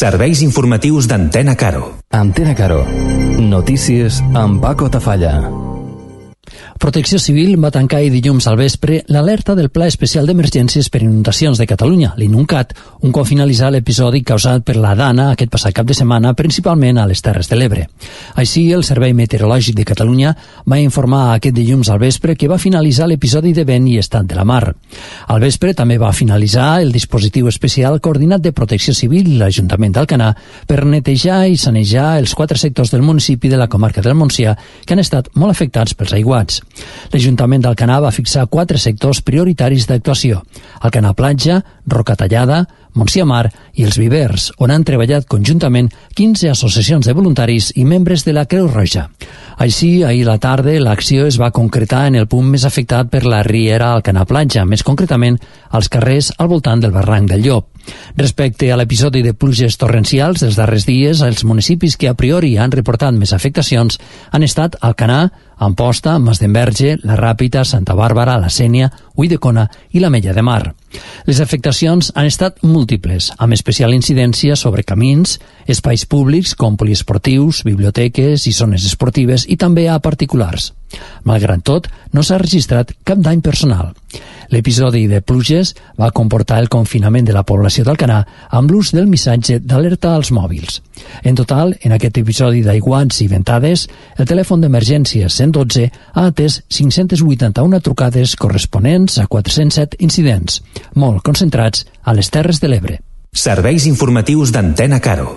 Serveis informatius d'Antena Caro. Antena Caro. Notícies amb Paco Tafalla. Protecció Civil va tancar ahir dilluns al vespre l'alerta del Pla Especial d'Emergències per Inundacions de Catalunya, l'INUNCAT, un cop finalitzar l'episodi causat per la Dana aquest passat cap de setmana, principalment a les Terres de l'Ebre. Així, el Servei Meteorològic de Catalunya va informar aquest dilluns al vespre que va finalitzar l'episodi de vent i estat de la mar. Al vespre també va finalitzar el dispositiu especial coordinat de Protecció Civil i l'Ajuntament d'Alcanar per netejar i sanejar els 4 sectors del municipi de la comarca del Montsià que han estat molt afectats pels aiguats. L'Ajuntament d'Alcanar va fixar 4 sectors prioritaris d'actuació: Alcanar Platja, Roca Tallada, Montsià Mar i els Vivers, on han treballat conjuntament 15 associacions de voluntaris i membres de la Creu Roja. Així, ahir a la tarda, l'acció es va concretar en el punt més afectat per la riera Alcanar Platja, més concretament als carrers al voltant del barranc del Llop. Respecte a l'episodi de pluges torrencials dels darrers dies, els municipis que a priori han reportat més afectacions han estat Alcanar, Amposta, Masdenverge, La Ràpita, Santa Bàrbara, La Sénia, Ulldecona i l'Ametlla de Mar. Les afectacions han estat múltiples, amb especial incidència sobre camins, espais públics com poliesportius, biblioteques i zones esportives i també a particulars. Malgrat tot, no s'ha registrat cap dany personal. L'episodi de pluges va comportar el confinament de la població d'Alcanar amb l'ús del missatge d'alerta als mòbils. En total, en aquest episodi d'aiguats i ventades, el telèfon d'emergència 112 ha atès 581 trucades corresponents a 407 incidents, molt concentrats a les Terres de l'Ebre. Serveis informatius d'Antena Caro.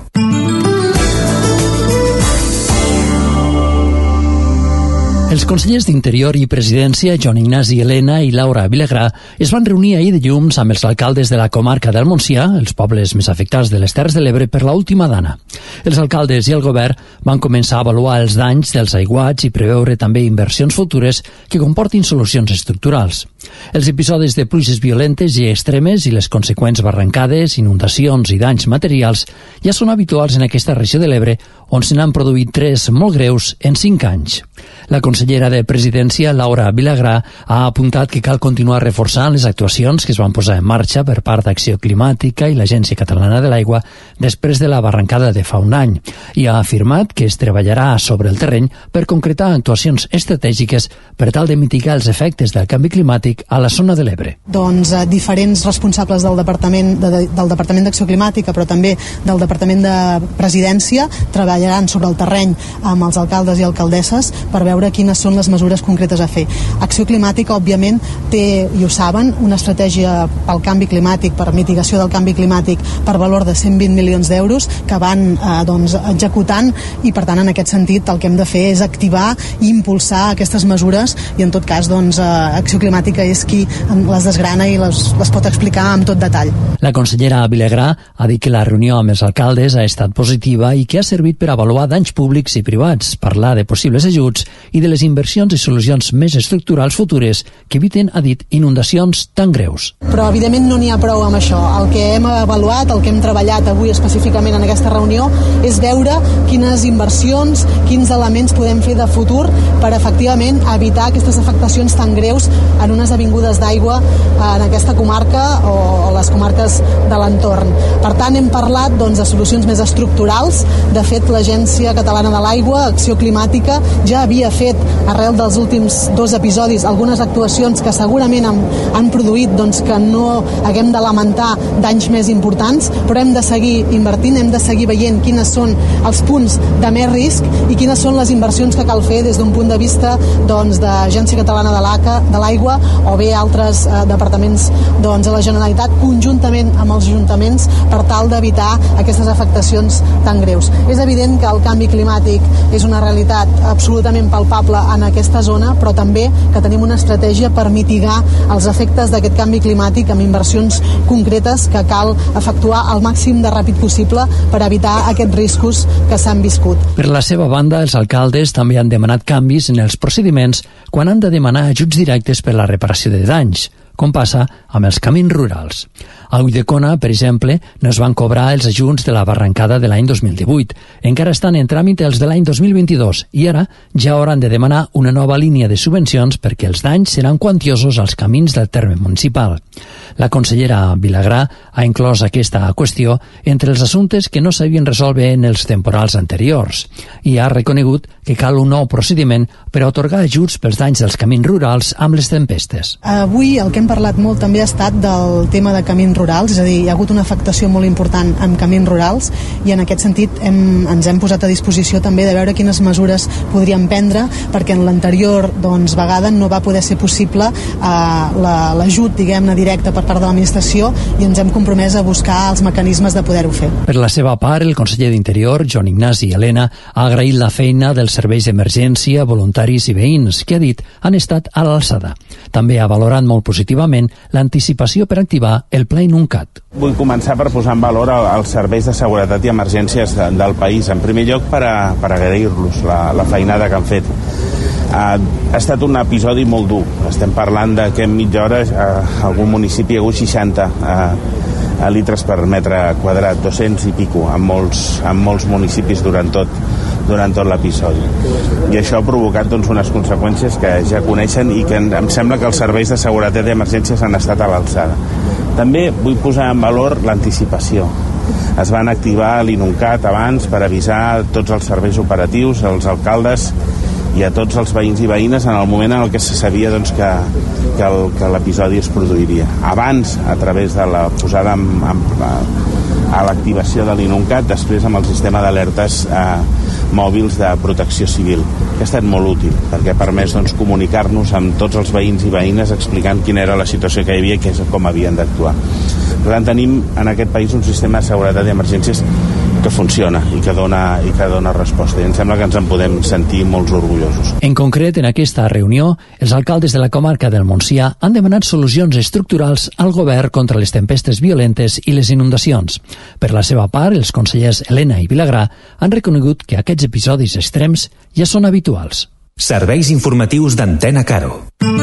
Els consellers d'Interior i Presidència, Joan Ignasi Elena i Laura Vilagrà, es van reunir ahir dilluns amb els alcaldes de la comarca del Montsià, els pobles més afectats de les Terres de l'Ebre per l'última dana. Els alcaldes i el govern van començar a avaluar els danys dels aiguats i preveure també inversions futures que comportin solucions estructurals. Els episodis de pluges violentes i extremes i les conseqüents barrancades, inundacions i danys materials ja són habituals en aquesta regió de l'Ebre, on se n'han produït 3 molt greus en 5 anys. La consellera de Presidència, Laura Vilagrà, ha apuntat que cal continuar reforçant les actuacions que es van posar en marxa per part d'Acció Climàtica i l'Agència Catalana de l'Aigua després de la barrancada de fa un any i ha afirmat que es treballarà sobre el terreny per concretar actuacions estratègiques per tal de mitigar els efectes del canvi climàtic a la zona de l'Ebre. Diferents responsables del Departament d'Acció Climàtica, però també del Departament de Presidència, treballaran sobre el terreny amb els alcaldes i alcaldesses per veure quines són les mesures concretes a fer. Acció Climàtica, òbviament, té, i ho saben, una estratègia pel canvi climàtic, per mitigació del canvi climàtic, per valor de 120 milions d'euros, que van executant, i per tant, en aquest sentit, el que hem de fer és activar i impulsar aquestes mesures, i en tot cas, Acció Climàtica és qui les desgrana i les pot explicar amb tot detall. La consellera Vilagrà ha dit que la reunió amb els alcaldes ha estat positiva i que ha servit per avaluar danys públics i privats, parlar de possibles ajuts i de les inversions i solucions més estructurals futures que eviten, ha dit, inundacions tan greus. Però, evidentment, no n'hi ha prou amb això. El que hem avaluat, el que hem treballat avui específicament en aquesta reunió, és veure quines inversions, quins elements podem fer de futur per, efectivament, evitar aquestes afectacions tan greus en unes avingudes d'aigua en aquesta comarca o les comarques de l'entorn. Per tant, hem parlat de solucions més estructurals. De fet, l'Agència Catalana de l'Aigua, Acció Climàtica, ja havia fet, arrel dels últims 2 episodis, algunes actuacions que segurament han produït que no haguem de lamentar danys més importants, però hem de seguir invertint, hem de seguir veient quines són els punts de més risc i quines són les inversions que cal fer des d'un punt de vista d'Agència Catalana de l'Aigua o bé altres departaments de la Generalitat, conjuntament amb els ajuntaments, per tal d'evitar aquestes afectacions tan greus. És evident que el canvi climàtic és una realitat absolutament palpable en aquesta zona, però també que tenim una estratègia per mitigar els efectes d'aquest canvi climàtic amb inversions concretes que cal efectuar al màxim de ràpid possible per evitar aquests riscos que s'han viscut. Per la seva banda, els alcaldes també han demanat canvis en els procediments quan han de demanar ajuts directes per la reparació de danys, com passa amb els camins rurals. A Ulldecona, per exemple, no es van cobrar els ajuts de la barrancada de l'any 2018. Encara estan en tràmit els de l'any 2022 i ara ja hauran de demanar una nova línia de subvencions perquè els danys seran quantiosos als camins del terme municipal. La consellera Vilagrà ha inclòs aquesta qüestió entre els assumptes que no s'havien resolt bé en els temporals anteriors i ha reconegut que cal un nou procediment per a atorgar ajuts pels danys dels camins rurals amb les tempestes. Avui el que hem parlat molt també ha estat del tema de camins rurals, és a dir, hi ha hagut una afectació molt important en camins rurals i en aquest sentit ens hem posat a disposició també de veure quines mesures podríem prendre, perquè en l'anterior vegada no va poder ser possible l'ajut, diguem-ne, directe per part de l'administració i ens hem compromès a buscar els mecanismes de poder-ho fer. Per la seva part, el conseller d'Interior, Joan Ignasi Elena, ha agraït la feina dels serveis d'emergència, voluntaris i veïns, que ha dit han estat a l'alçada. També ha valorat molt positivament l'anticipació per activar el Pla Inuncat. Vull començar per posar en valor els serveis de seguretat i emergències del país. En primer lloc, per agrair-los la feinada que han fet. Ha estat un episodi molt dur. Estem parlant que en mitja hora a algun municipi hi ha hagut 60 litres per metre quadrat, 200 i pico, en molts municipis durant tot l'episodi. I això ha provocat unes conseqüències que ja coneixen i que em sembla que els serveis de seguretat i emergències han estat a l'alçada. També vull posar en valor l'anticipació. Es van activar l'Inuncat abans per avisar tots els serveis operatius, als alcaldes i a tots els veïns i veïnes en el moment en què se sabia que l'episodi es produiria. Abans, a través de la posada a l'activació de l'Inuncat, després amb el sistema d'alertes mòbils de protecció civil, que ha estat molt útil, perquè ha permès comunicar-nos amb tots els veïns i veïnes explicant quina era la situació que hi havia i com havien d'actuar. Per tant, tenim en aquest país un sistema de seguretat i emergències que funciona i que dona resposta, i em sembla que ens en podem sentir molt orgullosos. En concret, en aquesta reunió, els alcaldes de la comarca del Montsià han demanat solucions estructurals al govern contra les tempestes violentes i les inundacions. Per la seva part, els consellers Elena i Vilagrà han reconegut que aquests episodis extrems ja són habituals. Serveis informatius d'Antena Caro.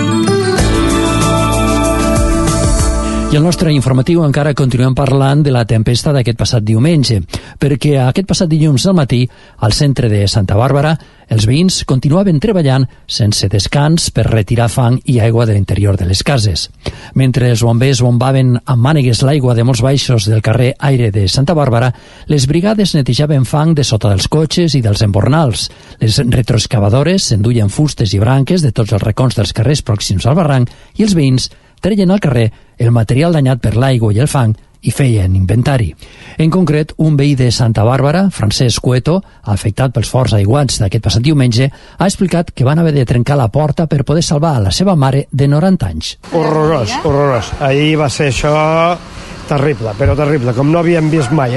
I el nostre informatiu encara continuem parlant de la tempesta d'aquest passat diumenge, perquè aquest passat dilluns al matí, al centre de Santa Bàrbara, els veïns continuaven treballant sense descans per retirar fang i aigua de l'interior de les cases. Mentre els bombers bombaven amb mànegues l'aigua de molts baixos del carrer Aire de Santa Bàrbara, les brigades netejaven fang de sota dels cotxes i dels embornals. Les retroexcavadores s'enduien fustes i branques de tots els racons dels carrers pròxims al barranc i els veïns treien al carrer el material danyat per l'aigua i el fang i feien inventari. En concret, un veí de Santa Bàrbara, Francesc Cueto, afectat pels forts aiguats d'aquest passat diumenge, ha explicat que van haver de trencar la porta per poder salvar a la seva mare de 90 anys. Horrorós, horrorós. Ahir va ser això terrible, però terrible, com no havíem vist mai.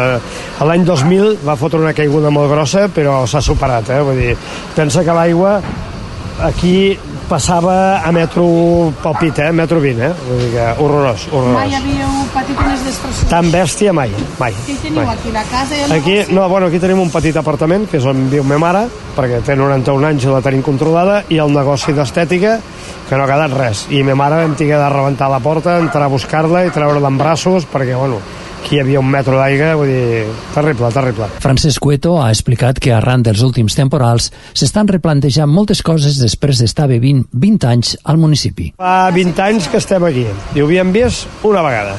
L'any 2000 va fotre una caiguda molt grossa, però s'ha superat. Vull dir, pensa que l'aigua aquí passava a metro pel pit, metro 20, vull dir que horrorós. Mai havíeu patit unes destrossades? Tan bèstia mai. Què teniu aquí, la casa i el negoci? Aquí tenim un petit apartament, que és on viu ma mare, perquè té 91 anys i la tenim controlada, i el negoci d'estètica, que no ha quedat res. I ma mare vam haver de rebentar la porta, entrar a buscar-la i treure-la en braços, perquè, aquí hi havia un metro d'aigua, vull dir, terrible, terrible. Francesc Cueto ha explicat que arran dels últims temporals s'estan replantejant moltes coses després d'estar vivint 20 anys al municipi. Fa 20 anys que estem aquí, i ho havíem vist una vegada,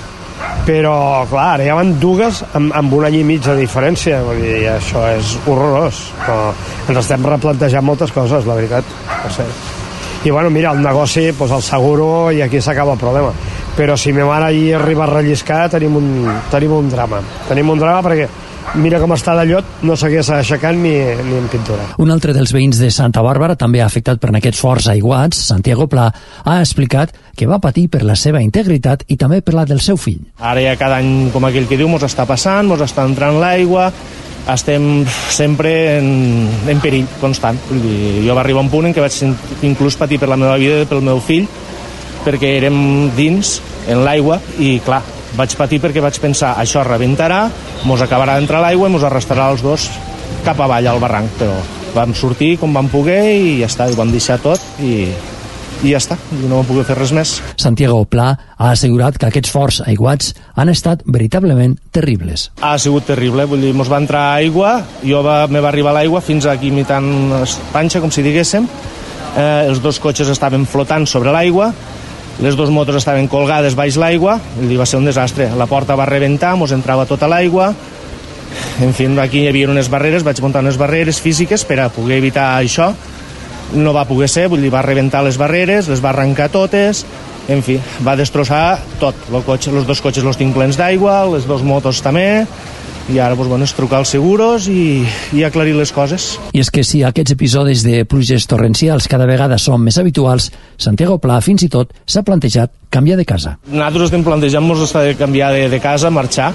però, clar, ara ja van dues amb un any i mig de diferència, vull dir, això és horrorós, però ens estem replantejant moltes coses, la veritat, no sé. I, mira, el negoci, el seguro, i aquí s'acaba el problema. Però si ma mare hi arriba a relliscar, tenim un drama. Tenim un drama perquè mira com està de llot, no s'hagués aixecat ni en pintura. Un altre dels veïns de Santa Bàrbara, també afectat per aquests forts aiguats, Santiago Pla, ha explicat que va patir per la seva integritat i també per la del seu fill. Ara ja cada any, com aquell que diu, mos està passant, mos està entrant l'aigua, estem sempre en perill constant. Vull dir, jo va arribar un punt en què vaig inclús patir per la meva vida i pel meu fill, perquè érem dins, en l'aigua, i clar, vaig patir perquè vaig pensar, això rebentarà, mos acabarà d'entrar l'aigua i mos arrastrarà els dos cap avall al barranc, però vam sortir com vam poder i ja està, ho vam deixar tot i ja està, no vam poder fer res més. Santiago Pla ha assegurat que aquests forts aiguats han estat veritablement terribles. Ha sigut terrible, vull dir, mos va entrar aigua, me va arribar l'aigua fins aquí imitant panxa, com si diguéssim, els dos cotxes estaven flotant sobre l'aigua, les dues motos estaven colgades baix l'aigua, va ser un desastre. La porta va rebentar, mos entrava tota l'aigua. En fi, aquí hi havia unes barreres, vaig muntar unes barreres físiques per a poder evitar això. No va poder ser, va rebentar les barreres, les va arrencar totes, en fi, va destrossar tot. Els dos cotxes els tinc plens d'aigua, les dues motos també, i ara és trucar als seguros i aclarir les coses. I és que si aquests episodis de pluges torrencials cada vegada són més habituals, Santiago Pla fins i tot s'ha plantejat canviar de casa. Nosaltres estem plantejant-nos de canviar de casa, marxar,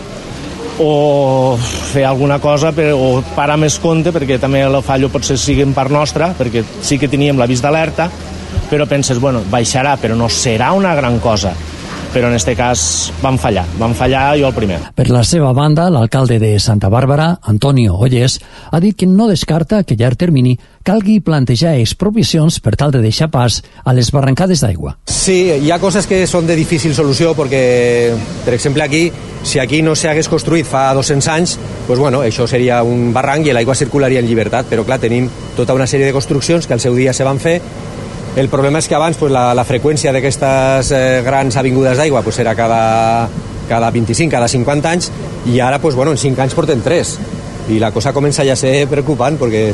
o fer alguna cosa o parar més compte, perquè també el fallo potser sigui en part nostra, perquè sí que teníem l'avís d'alerta, però penses, baixarà, però no serà una gran cosa. Però en aquest cas van fallar jo el primer. Per la seva banda, l'alcalde de Santa Bàrbara, Antonio Ollés, ha dit que no descarta que a llarg termini calgui plantejar expropiacions per tal de deixar pas a les barrancades d'aigua. Sí, hi ha coses que són de difícil solució perquè, per exemple, aquí, si aquí no s'hagués construït fa 200 anys, això seria un barranc i l'aigua circularia en llibertat, però clar, tenim tota una sèrie de construccions que al seu dia se van fer. El problema és que abans la freqüència d'aquestes grans avingudes d'aigua era cada 25, cada 50 anys, i ara en 5 anys porten 3. I la cosa comença ja a ser preocupant, perquè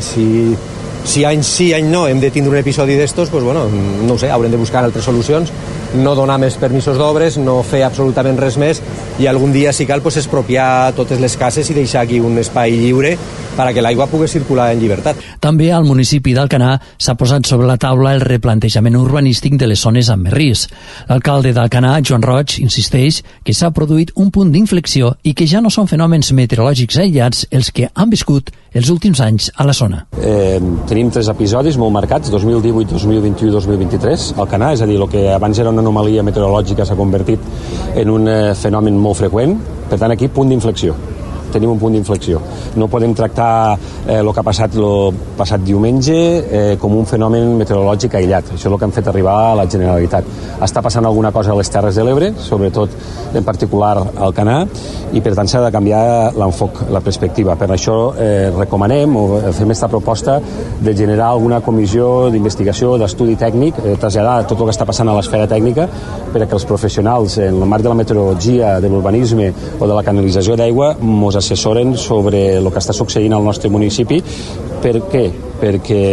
si any sí, any no, hem de tindre un episodi d'estos, no ho sé, haurem de buscar altres solucions, no donar més permisos d'obres, no fer absolutament res més, i algun dia, si cal, expropiar totes les cases i deixar aquí un espai lliure perquè l'aigua pugui circular en llibertat. També al municipi d'Alcanar s'ha posat sobre la taula el replantejament urbanístic de les zones amb més risc. L'alcalde d'Alcanar, Joan Roig, insisteix que s'ha produït un punt d'inflexió i que ja no són fenòmens meteorològics aïllats els que han viscut els últims anys a la zona. Tenim 3 episodis molt marcats, 2018, 2021 i 2023. Alcanar, és a dir, el que abans era una anomalia meteorològica s'ha convertit en un fenomen molt freqüent. Per tant, aquí, punt d'inflexió. Tenim un punt d'inflexió. No podem tractar el que ha passat el passat diumenge com un fenomen meteorològic aïllat. Això és el que han fet arribar a la Generalitat. Està passant alguna cosa a les Terres de l'Ebre, sobretot en particular al Alcanar, i per tant s'ha de canviar l'enfoc, la perspectiva. Per això recomanem o fem aquesta proposta de generar alguna comissió d'investigació, d'estudi tècnic, traslladar tot el que està passant a l'esfera tècnica perquè els professionals en el marc de la meteorologia, de l'urbanisme o de la canalització d'aigua ens assessoren sobre el que està succeint al nostre municipi. Per què? Perquè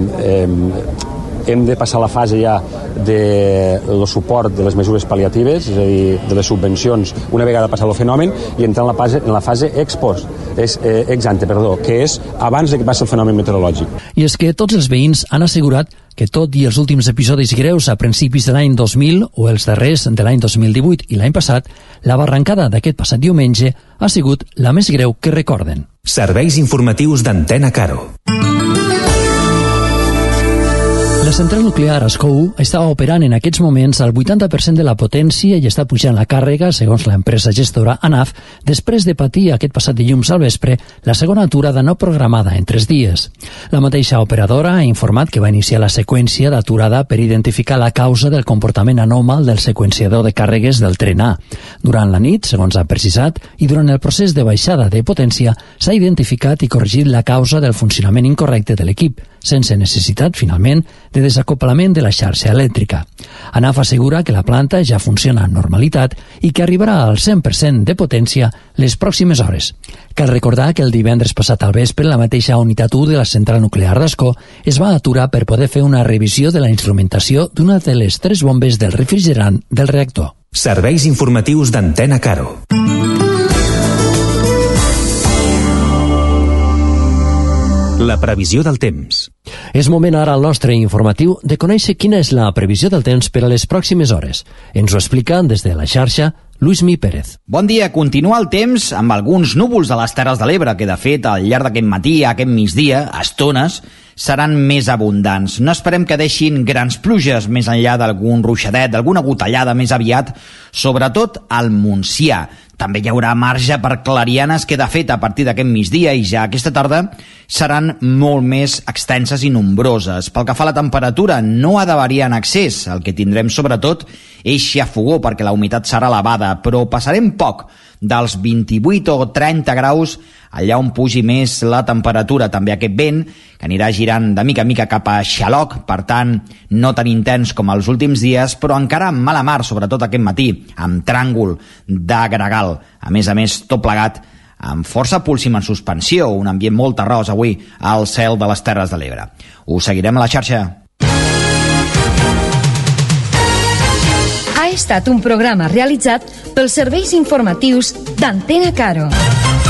hem de passar la fase ja del suport de les mesures pal·liatives, és a dir, de les subvencions, una vegada passat el fenomen, i entrar en la fase ex ante, que és abans de que passi el fenomen meteorològic. I és que tots els veïns han assegurat que tot i els últims episodis greus a principis de l'any 2000 o els darrers de l'any 2018 i l'any passat, la barrancada d'aquest passat diumenge ha sigut la més greu que recorden. Serveis informatius d'Antena Caro. La central nuclear Ascou està operant en aquests moments al 80% de la potència i està pujant la càrrega, segons l'empresa gestora ANAF, després de patir aquest passat dilluns al vespre la segona aturada no programada en 3 dies. La mateixa operadora ha informat que va iniciar la seqüència d'aturada per identificar la causa del comportament anòmal del seqüenciador de càrregues del tren A. Durant la nit, segons ha precisat, i durant el procés de baixada de potència, s'ha identificat i corregit la causa del funcionament incorrecte de l'equip, sense necessitat, finalment, de desacoplament de la xarxa elèctrica. ANAF assegura que la planta ja funciona amb normalitat i que arribarà al 100% de potència les pròximes hores. Cal recordar que el divendres passat al vespre la mateixa unitat 1 de la central nuclear d'Ascó es va aturar per poder fer una revisió de la instrumentació d'una de les 3 bombes del refrigerant del reactor. Serveis informatius d'Antena Caro. La previsió del temps. És moment ara al nostre informatiu de conèixer quina és la previsió del temps per a les pròximes hores. Ens ho explica des de la xarxa Luismi Pérez. Bon dia. Continua el temps amb alguns núvols a les Terres de l'Ebre que, de fet, al llarg d'aquest matí, aquest migdia, a estones, seran més abundants. No esperem que deixin grans pluges més enllà d'algun ruixadet, d'alguna gotellada més aviat, sobretot al Montsià. També hi haurà marge per clarianes que, de fet, a partir d'aquest migdia i ja aquesta tarda seran molt més extenses i nombroses. Pel que fa a la temperatura, no ha de variar en excés. El que tindrem, sobretot, és xafogó, perquè la humitat serà elevada, però passarem poc dels 28 o 30 graus allà on pugi més la temperatura. També aquest vent que anirà girant de mica en mica cap a Xaloc, per tant no tan intens com els últims dies, però encara amb mala mar, sobretot aquest matí, amb tràngol de gregal. A més, tot plegat amb força púlsim en suspensió, un ambient molt terrós avui al cel de les Terres de l'Ebre. Us seguirem a la xarxa. Ha estat un programa realitzat pels serveis informatius d'Antena Caro.